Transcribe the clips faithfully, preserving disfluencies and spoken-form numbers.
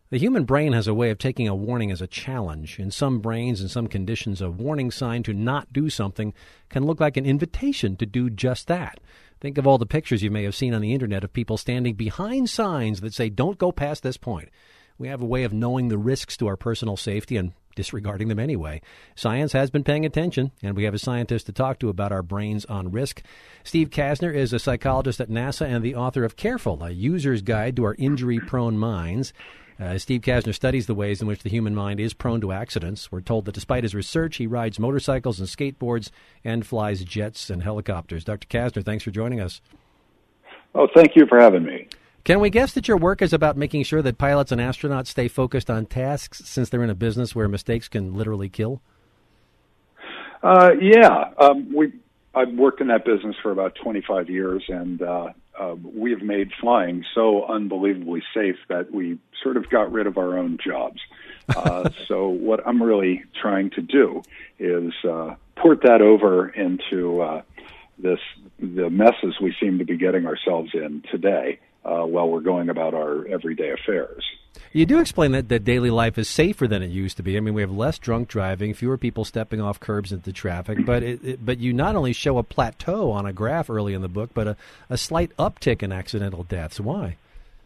The human brain has a way of taking a warning as a challenge. In some brains and some conditions, a warning sign to not do something can look like an invitation to do just that. Think of all the pictures you may have seen on the internet of people standing behind signs that say, don't go past this point. We have a way of knowing the risks to our personal safety and disregarding them anyway. Science has been paying attention, and we have a scientist to talk to about our brains on risk. Steve Kasner is a psychologist at NASA and the author of Careful, a user's guide to our injury-prone minds. Uh, Steve Kasner studies the ways in which the human mind is prone to accidents. We're told that despite his research, he rides motorcycles and skateboards and flies jets and helicopters. Doctor Kasner, thanks for joining us. Oh, thank you for having me. Can we guess that your work is about making sure that pilots and astronauts stay focused on tasks since they're in a business where mistakes can literally kill? Uh, yeah. Um, we, I've worked in that business for about twenty-five years, and uh, uh, we've made flying so unbelievably safe that we sort of got rid of our own jobs. Uh, so what I'm really trying to do is uh, port that over into uh, this the messes we seem to be getting ourselves in today. Uh, while we're going about our everyday affairs. You do explain that, that daily life is safer than it used to be. I mean, we have less drunk driving, fewer people stepping off curbs into traffic, but it, it, but you not only show a plateau on a graph early in the book, but a, a slight uptick in accidental deaths. Why?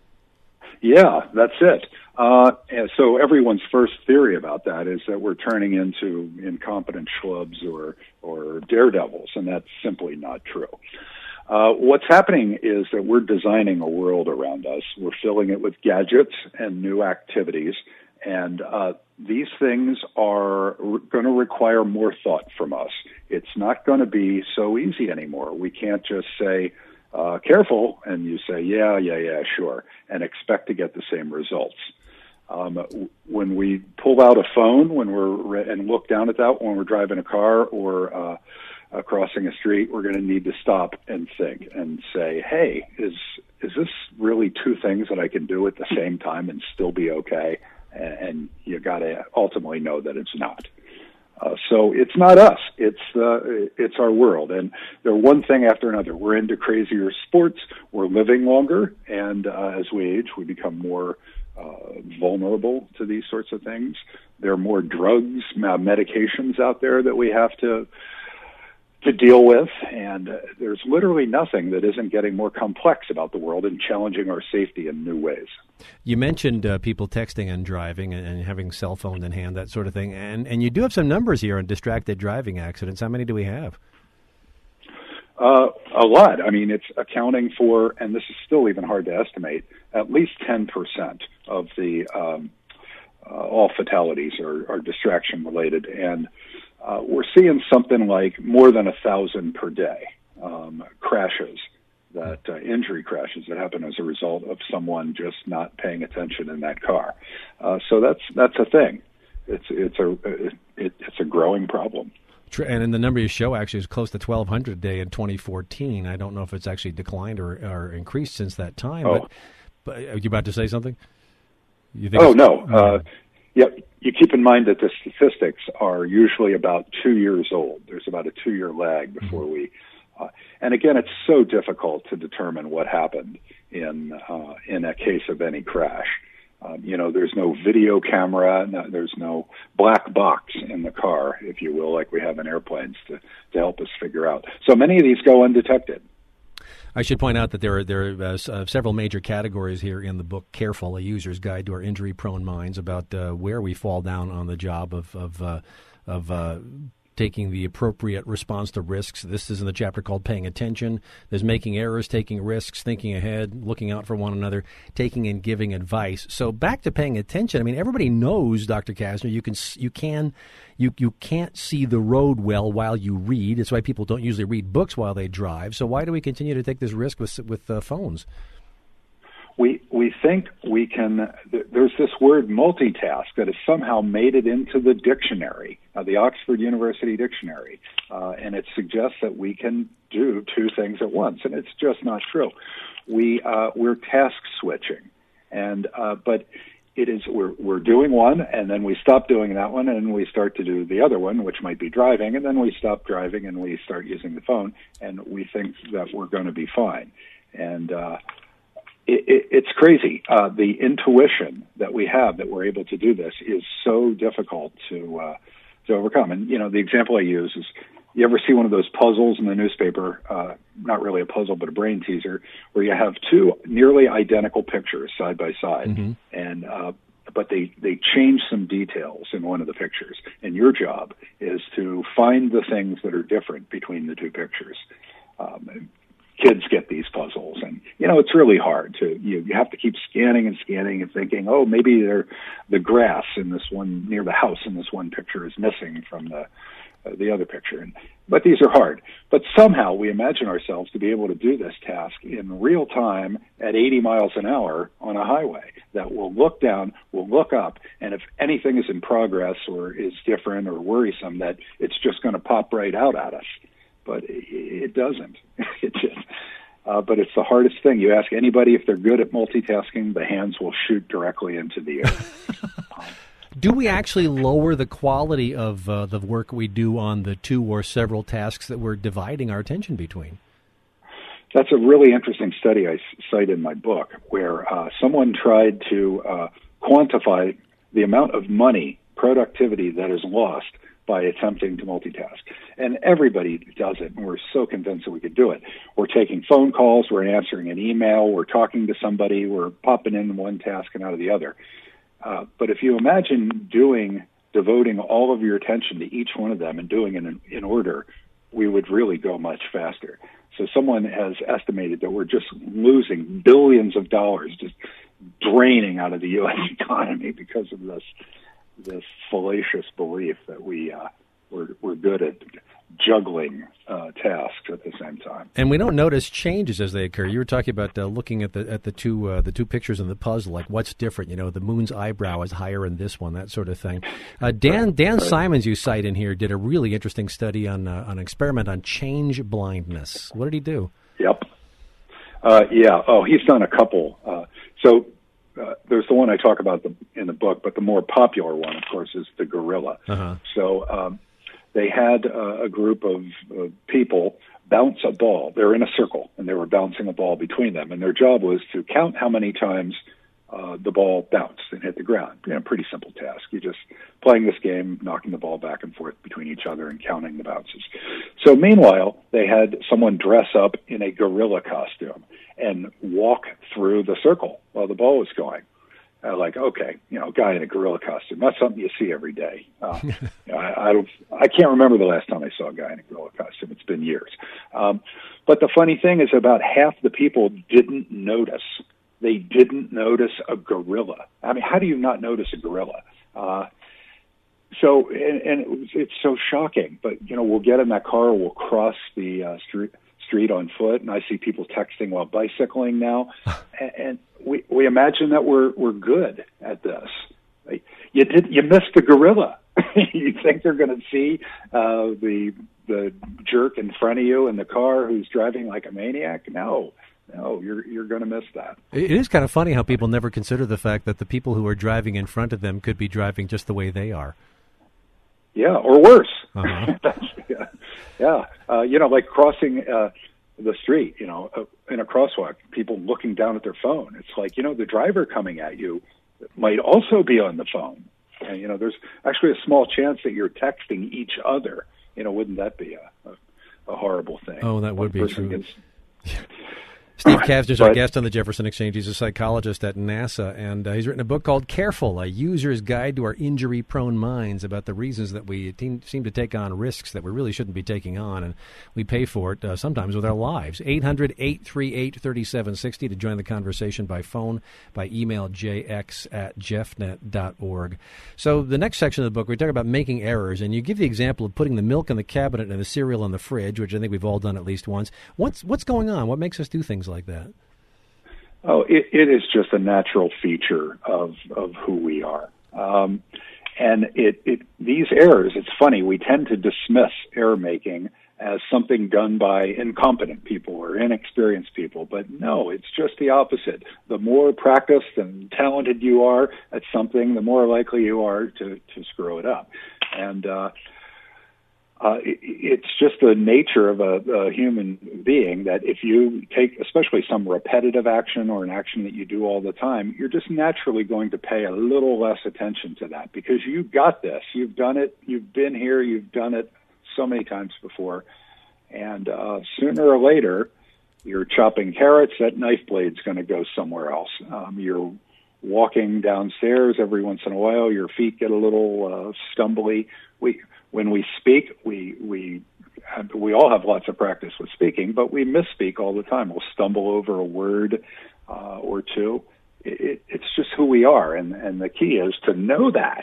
Yeah, that's it. Uh, and so everyone's first theory about that is that we're turning into incompetent schlubs or, or daredevils, and that's simply not true. Uh, what's happening is that we're designing a world around us. We're filling it with gadgets and new activities, and uh, these things are re- going to require more thought from us. It's not going to be so easy anymore. We can't just say, uh, careful, and you say, yeah, yeah, yeah, sure, and expect to get the same results. Um, when we pull out a phone when we're re- and look down at that when we're driving a car or uh, Uh, crossing a street, we're going to need to stop and think and say, hey, is is this really two things that I can do at the same time and still be okay? And, and you got to ultimately know that it's not. Uh, so it's not us. It's uh, it's our world. And they're one thing after another. We're into crazier sports. We're living longer. And uh, as we age, we become more uh, vulnerable to these sorts of things. There are more drugs, uh, medications out there that we have to to deal with, and uh, there's literally nothing that isn't getting more complex about the world and challenging our safety in new ways. You mentioned uh, people texting and driving and, and having cell phones in hand, that sort of thing, and, and you do have some numbers here on distracted driving accidents. How many do we have? Uh, a lot. I mean, it's accounting for, and this is still even hard to estimate, at least ten percent of the um, uh, all fatalities are, are distraction related, and Uh, we're seeing something like more than a thousand per day um, crashes, that uh, injury crashes that happen as a result of someone just not paying attention in that car. Uh, so that's that's a thing. It's it's a it, it's a growing problem. And in the number you show actually is close to twelve hundred a day in twenty fourteen. I don't know if it's actually declined or, or increased since that time. Oh. But, but are you about to say something? You think oh no. Uh, Yep. You keep in mind that the statistics are usually about two years old. There's about a two-year lag before we, uh, and again, it's so difficult to determine what happened in uh, in a case of any crash. Um, you know, there's no video camera, no, there's no black box in the car, if you will, like we have in airplanes to, to help us figure out. So many of these go undetected. I should point out that there are there are uh, uh, several major categories here in the book, Careful, a user's guide to our injury-prone minds, about uh, where we fall down on the job of of uh, of uh, taking the appropriate response to risks. This is in the chapter called Paying Attention. There's making errors, taking risks, thinking ahead, looking out for one another, taking and giving advice. So back to paying attention. I mean, everybody knows, Doctor Kasner, you can you can you you can't see the road well while you read. It's why people don't usually read books while they drive. So why do we continue to take this risk with with uh, phones? We we think we can. There's this word multitask that has somehow made it into the dictionary, uh, the Oxford University Dictionary, uh, and it suggests that we can do two things at once, and it's just not true. We uh, we're task switching, and uh, but it is we're we're doing one, and then we stop doing that one, and we start to do the other one, which might be driving, and then we stop driving, and we start using the phone, and we think that we're going to be fine, and. Uh, it, it, it's crazy. Uh, the intuition that we have that we're able to do this is so difficult to uh, to overcome. And, you know, the example I use is, you ever see one of those puzzles in the newspaper, uh, not really a puzzle, but a brain teaser, where you have two nearly identical pictures side by side, mm-hmm. and uh, but they, they change some details in one of the pictures. And your job is to find the things that are different between the two pictures. Um, kids get these puzzles, and, you know, it's really hard to, you, you have to keep scanning and scanning and thinking, oh, maybe they're, the grass in this one near the house in this one picture is missing from the, uh, the other picture. And, but these are hard. But somehow we imagine ourselves to be able to do this task in real time at eighty miles an hour on a highway, that we'll look down, we'll look up, and if anything is in progress or is different or worrisome, that it's just going to pop right out at us. But it doesn't. It just, uh, but it's the hardest thing. You ask anybody if they're good at multitasking, the hands will shoot directly into the air. Do we actually lower the quality of uh, the work we do on the two or several tasks that we're dividing our attention between? That's a really interesting study I cite in my book, where uh, someone tried to uh, quantify the amount of money, productivity that is lost by attempting to multitask. And everybody does it, and we're so convinced that we could do it. We're taking phone calls, we're answering an email, we're talking to somebody, we're popping in one task and out of the other. Uh, but if you imagine doing, devoting all of your attention to each one of them and doing it in, in order, we would really go much faster. So someone has estimated that we're just losing billions of dollars, just draining out of the U S economy because of this this fallacious belief that we uh, we're, we're good at juggling uh, tasks at the same time. And we don't notice changes as they occur. You were talking about uh, looking at the at the two uh, the two pictures in the puzzle, like what's different. You know, the moon's eyebrow is higher in this one, that sort of thing. Uh, Dan right. Dan right. Simons, you cite in here, did a really interesting study on uh, an experiment on change blindness. What did he do? Yep. Uh, yeah. Oh, he's done a couple. Uh, so. Uh, there's the one I talk about the, in the book, but the more popular one, of course, is the gorilla. Uh-huh. So um, they had uh, a group of uh, people bounce a ball. They're in a circle, and they were bouncing a ball between them. And their job was to count how many times uh, the ball bounced and hit the ground. You know, pretty simple task. You're just playing this game, knocking the ball back and forth between each other and counting the bounces. So meanwhile, they had someone dress up in a gorilla costume and walk through the circle while the ball was going. Uh, like, okay, you know, guy in a gorilla costume. That's something you see every day. Uh, you know, I, I don't, I can't remember the last time I saw a guy in a gorilla costume. It's been years. Um, but the funny thing is, about half the people didn't notice. They didn't notice a gorilla. I mean, how do you not notice a gorilla? Uh, so, and, and it was, it's so shocking. But, you know, we'll get in that car, we'll cross the uh, street. street on foot, and I see people texting while bicycling now, and, and we we imagine that we're we're good at this. You did you missed the gorilla. You think they're going to see uh, the the jerk in front of you in the car who's driving like a maniac? No, no, you're you're going to miss that. It is kind of funny how people never consider the fact that the people who are driving in front of them could be driving just the way they are. Yeah, or worse. Uh-huh. That's, yeah, yeah. Uh, you know, like crossing uh, the street, you know, uh, in a crosswalk, people looking down at their phone. It's like, you know, the driver coming at you might also be on the phone. And, you know, there's actually a small chance that you're texting each other. You know, wouldn't that be a, a, a horrible thing? Oh, that would One be true. Gets, Steve Kavner is our but, guest on the Jefferson Exchange. He's a psychologist at NASA, and uh, he's written a book called Careful, A User's Guide to Our Injury-Prone Minds, about the reasons that we te- seem to take on risks that we really shouldn't be taking on, and we pay for it uh, sometimes with our lives. eight hundred, eight three eight, three seven six zero to join the conversation by phone, by email, j x at jeffnet dot org. So the next section of the book, we talk about making errors, and you give the example of putting the milk in the cabinet and the cereal in the fridge, which I think we've all done at least once. What's, what's going on? What makes us do things like that? Oh, it, it is just a natural feature of of who we are, um, and it, it these errors. It's funny, we tend to dismiss error making as something done by incompetent people or inexperienced people, but no, it's just the opposite. The more practiced and talented you are at something, the more likely you are to to screw it up, and. Uh, Uh, it, it's just the nature of a, a human being that if you take, especially some repetitive action or an action that you do all the time, you're just naturally going to pay a little less attention to that because you got this. You've done it. You've been here. You've done it so many times before. And uh, sooner or later, you're chopping carrots, that knife blade's going to go somewhere else. Um, you're walking downstairs every once in a while, your feet get a little uh, stumbly. We, when we speak, we we have, we all have lots of practice with speaking, but we misspeak all the time. We'll stumble over a word uh, or two. It, it, it's just who we are, and, and the key is to know that.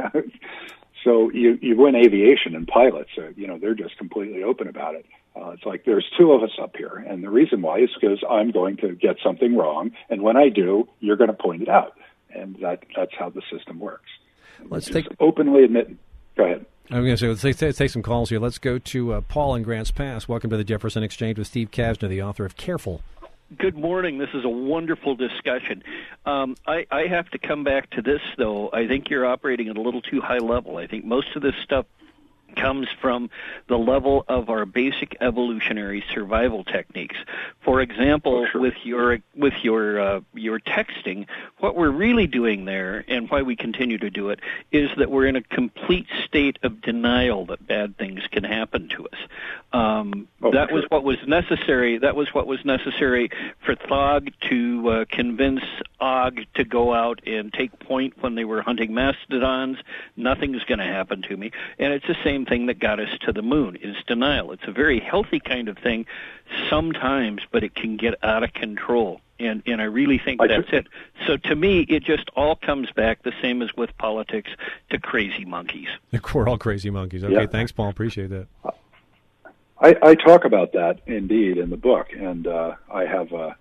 So you, you win aviation and pilots, uh, you know, they're just completely open about it. Uh, it's like there's two of us up here, and the reason why is because I'm going to get something wrong, and when I do, you're going to point it out, and that that's how the system works. Let's just take openly admit. Go ahead. I'm going to say let's take, let's take some calls here. Let's go to uh, Paul in Grants Pass. Welcome to the Jefferson Exchange with Steve Kasner, the author of Careful. Good morning. This is a wonderful discussion. Um, I, I have to come back to this, though. I think you're operating at a little too high level. I think most of this stuff comes from the level of our basic evolutionary survival techniques. For example, oh, sure. with your with your uh, your texting, what we're really doing there, and why we continue to do it, is that we're in a complete state of denial that bad things can happen to us. Um, oh, that sure. was what was necessary. That was what was necessary for Thog to uh, convince Og to go out and take point when they were hunting mastodons. Nothing's going to happen to me, and it's the same thing that got us to the moon is denial. It's a very healthy kind of thing sometimes, but it can get out of control. And and I really think I that's should... it. So to me, it just all comes back, the same as with politics, to crazy monkeys. We're all crazy monkeys. Okay, yeah. Thanks, Paul. Appreciate that. I, I talk about that, indeed, in the book, and uh, I have a,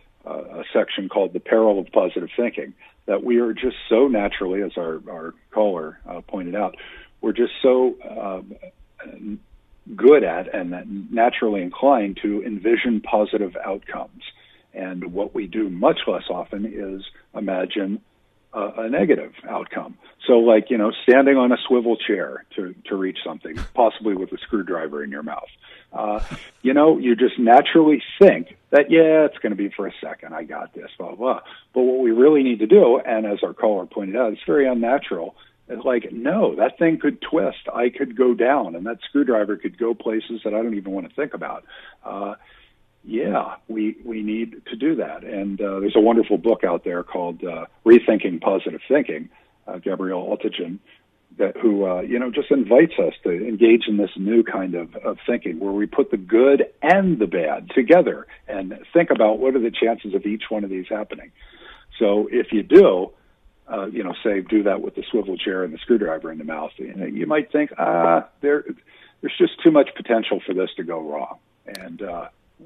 a section called The Peril of Positive Thinking, that we are just so naturally, as our, our caller uh, pointed out, we're just so uh, good at and naturally inclined to envision positive outcomes. And what we do much less often is imagine uh, a negative outcome. So like, you know, standing on a swivel chair to, to reach something, possibly with a screwdriver in your mouth. Uh, you know, you just naturally think that, yeah, it's going to be for a second. I got this, blah, blah. But what we really need to do, and as our caller pointed out, it's very unnatural. It's like, no, that thing could twist. I could go down, and that screwdriver could go places that I don't even want to think about. Uh, yeah, we we need to do that. And uh, there's a wonderful book out there called uh, Rethinking Positive Thinking, uh, Gabrielle Altugen, that who uh, you know just invites us to engage in this new kind of, of thinking where we put the good and the bad together and think about what are the chances of each one of these happening. So if you do, Uh, you know, say, do that with the swivel chair and the screwdriver in the mouth, you know, you might think, ah, there, there's just too much potential for this to go wrong, and uh,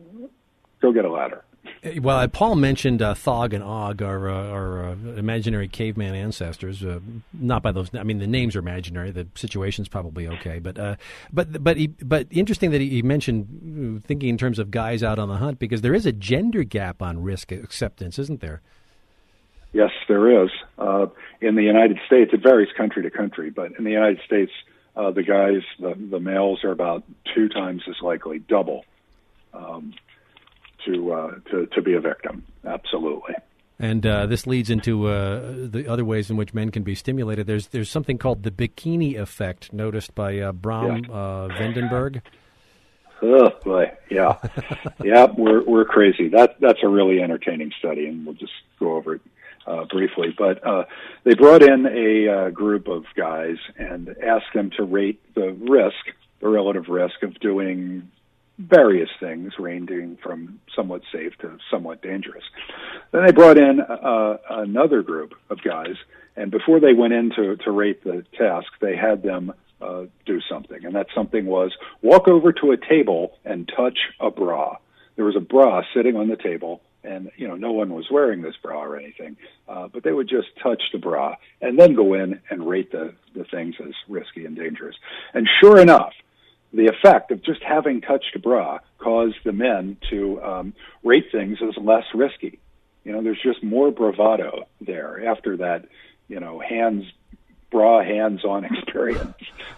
go get a ladder. Well, Paul mentioned uh, Thog and Og, our, uh, our uh, imaginary caveman ancestors. Uh, not by those. I mean, the names are imaginary. The situation's probably okay, but uh, but but he, but interesting that he, he mentioned thinking in terms of guys out on the hunt, because there is a gender gap on risk acceptance, isn't there? Yes, there is. Uh, in the United States, it varies country to country, but in the United States, uh, the guys, the, the males are about two times as likely, double, um, to, uh, to to be a victim. Absolutely. And uh, this leads into uh, the other ways in which men can be stimulated. There's there's something called the bikini effect, noticed by uh, Bram yeah. uh, Vandenberg. Oh boy, yeah, yeah, we're we're crazy. That that's a really entertaining study, and we'll just go over it Uh, briefly, but uh, they brought in a uh, group of guys and asked them to rate the risk, the relative risk of doing various things, ranging from somewhat safe to somewhat dangerous. Then they brought in uh, another group of guys, and before they went in to, to rate the task, they had them uh, do something, and that something was walk over to a table and touch a bra. There was a bra sitting on the table, and, you know, no one was wearing this bra or anything, uh, but they would just touch the bra and then go in and rate the, the things as risky and dangerous. And sure enough, the effect of just having touched a bra caused the men to um, rate things as less risky. You know, there's just more bravado there after that, you know, hands, bra hands-on experience.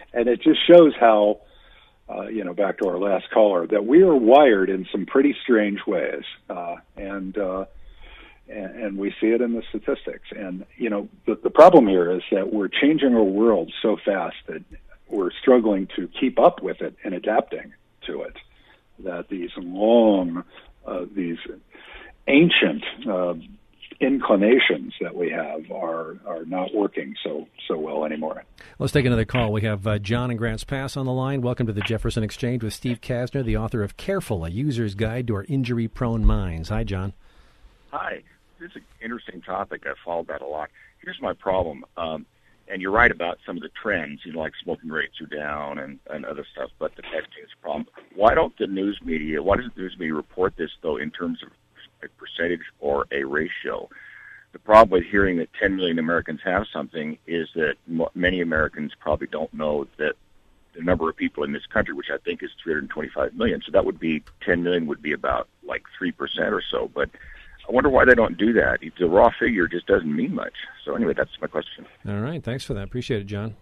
and it just shows how, uh, you know, back to our last caller, that we are wired in some pretty strange ways, uh, and, uh, and and we see it in the statistics. And you know, the, the problem here is that we're changing our world so fast that we're struggling to keep up with it and adapting to it. That these long, uh, these ancient uh, inclinations that we have are are not working so so well anymore. Let's take another call. We have uh, John in Grants Pass on the line. Welcome to the Jefferson Exchange with Steve Kasner, the author of Careful, A User's Guide to Our Injury-Prone Minds. Hi, John. Hi. This is an interesting topic. I followed that a lot. Here's my problem. Um, and you're right about some of the trends, you know, like smoking rates are down and, and other stuff, but the texting is a problem. Why don't the news media, why doesn't the news media report this, though, in terms of a percentage or a ratio? The problem with hearing that ten million Americans have something is that m- many Americans probably don't know that the number of people in this country, which I think is three hundred twenty-five million, so that would be, ten million would be about like three percent or so, but I wonder why they don't do that. The raw figure just doesn't mean much. So anyway, that's my question. All right, thanks for that. Appreciate it, John.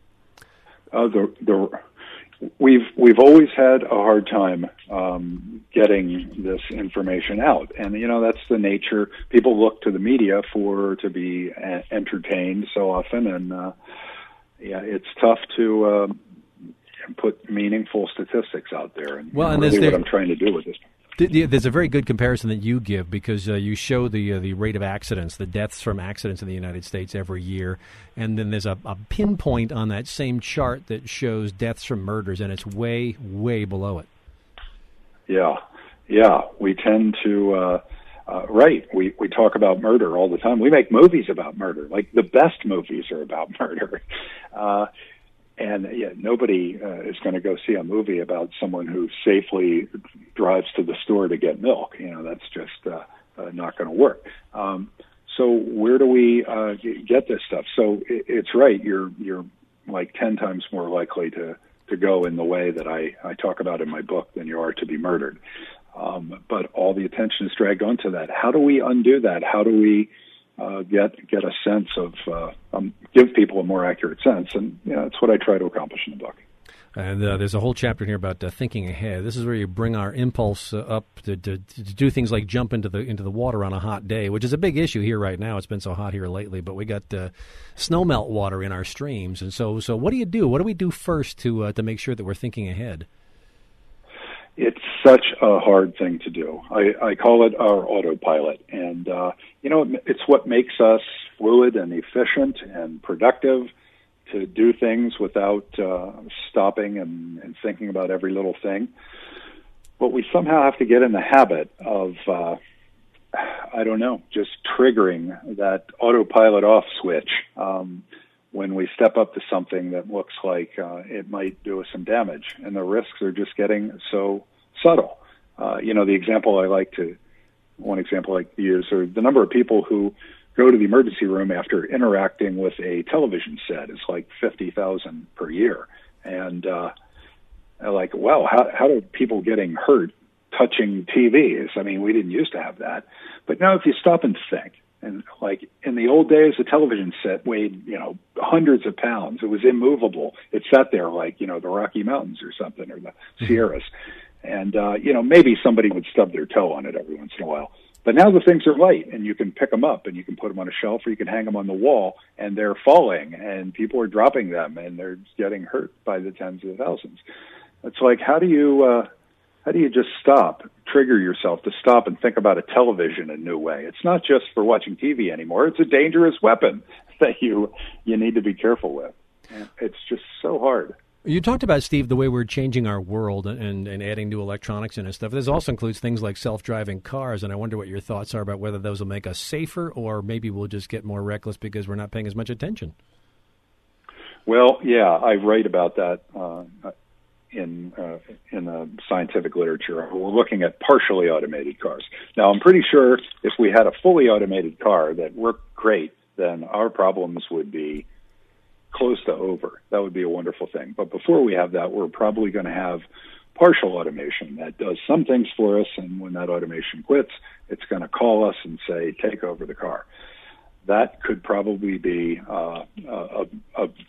Uh, the, the, we've we've always had a hard time um, getting this information out, and you know that's the nature. People look to the media for to be a- entertained so often, and uh, yeah, it's tough to uh, put meaningful statistics out there. And well, and really there, what I'm trying to do with this. There's a very good comparison that you give because uh, you show the uh, the rate of accidents, the deaths from accidents in the United States every year, and then there's a, a pinpoint on that same chart that shows deaths from murders, and it's way, way below it. Yeah, yeah, we tend to, uh, uh, right, we, we talk about murder all the time. We make movies about murder, like the best movies are about murder. Uh And yeah, nobody uh, is going to go see a movie about someone who safely drives to the store to get milk. You know, that's just uh, uh, not going to work. Um, so where do we uh, get this stuff? So it, it's right. You're you're like ten times more likely to, to go in the way that I, I talk about in my book than you are to be murdered. Um, but all the attention is dragged onto that. How do we undo that? How do we Uh, get get a sense of uh, um, give people a more accurate sense, and you know, that's what I try to accomplish in the book. And uh, there's a whole chapter here about uh, thinking ahead. This is where you bring our impulse uh, up to, to, to do things like jump into the into the water on a hot day, which is a big issue here right now. It's been so hot here lately, but we got uh, snowmelt water in our streams, and so so what do you do? What do we do first to uh, to make sure that we're thinking ahead? It's such a hard thing to do. I, I call it our autopilot. And, uh, you know, it's what makes us fluid and efficient and productive to do things without uh, stopping and, and thinking about every little thing. But we somehow have to get in the habit of, uh, I don't know, just triggering that autopilot off switch um, when we step up to something that looks like uh, it might do us some damage. And the risks are just getting so subtle. Uh, you know, the example I like to, one example I like to use are the number of people who go to the emergency room after interacting with a television set is like fifty thousand per year. And uh, I'm like, wow, how, how do people getting hurt touching T Vs? I mean, we didn't used to have that. But now if you stop and think, and like in the old days, a television set weighed, you know, hundreds of pounds. It was immovable. It sat there like, you know, the Rocky Mountains or something, or the Sierras. And, uh, you know, maybe somebody would stub their toe on it every once in a while. But now the things are light, and you can pick them up, and you can put them on a shelf, or you can hang them on the wall, and they're falling, and people are dropping them, and they're getting hurt by the tens of thousands. It's like, how do you, uh, how do you just stop, trigger yourself to stop and think about a television in a new way? It's not just for watching T V anymore. It's a dangerous weapon that you, you need to be careful with. And it's just so hard. You talked about, Steve, the way we're changing our world and, and adding new electronics in and stuff. This also includes things like self-driving cars, and I wonder what your thoughts are about whether those will make us safer or maybe we'll just get more reckless because we're not paying as much attention. Well, yeah, I write about that uh, in uh, in the scientific literature. We're looking at partially automated cars. Now, I'm pretty sure if we had a fully automated car that worked great, then our problems would be close to over. That would be a wonderful thing. But before we have that, we're probably going to have partial automation that does some things for us, and when that automation quits, it's going to call us and say, take over the car. That could probably be uh, a, a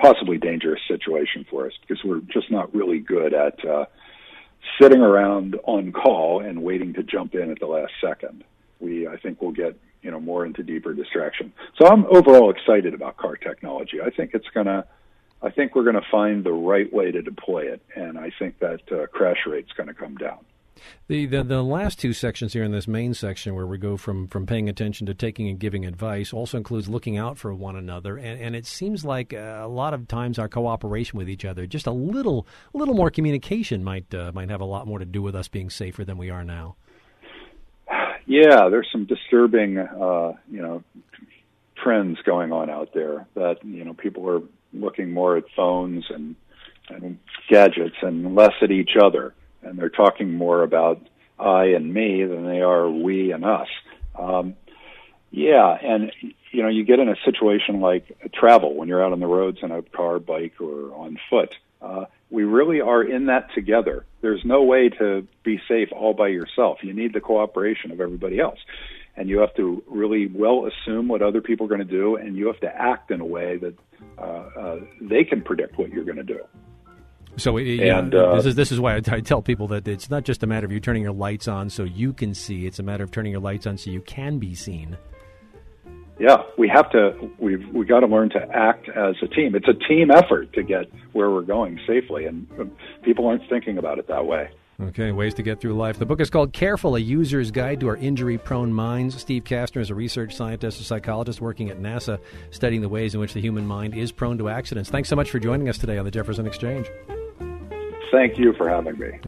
possibly dangerous situation for us because we're just not really good at uh, sitting around on call and waiting to jump in at the last second. We, I think, will get you know more into deeper distraction. So I'm overall excited about car technology. I think it's gonna, I think we're gonna find the right way to deploy it, and I think that uh, crash rate's going to come down. The, the the last two sections here in this main section where we go from, from paying attention to taking and giving advice also includes looking out for one another. And, and it seems like uh, a lot of times our cooperation with each other, just a little a little more communication might uh, might have a lot more to do with us being safer than we are now. Yeah, there's some disturbing, uh, you know, trends going on out there that, you know, people are looking more at phones and, and gadgets and less at each other. And they're talking more about I and me than they are we and us. Um, yeah, and, you know, you get in a situation like travel when you're out on the roads in a car, bike, or on foot. Uh, we really are in that together. There's no way to be safe all by yourself. You need the cooperation of everybody else. And you have to really well assume what other people are going to do, and you have to act in a way that uh, uh, they can predict what you're going to do. So it, and, yeah, uh, this is this is why I, I tell people that it's not just a matter of you turning your lights on so you can see. It's a matter of turning your lights on so you can be seen. Yeah, we have to. We've we got to learn to act as a team. It's a team effort to get where we're going safely, and people aren't thinking about it that way. Okay, ways to get through life. The book is called Careful, A User's Guide to Our Injury-Prone Minds. Steve Kastner is a research scientist, a psychologist working at NASA, studying the ways in which the human mind is prone to accidents. Thanks so much for joining us today on the Jefferson Exchange. Thank you for having me.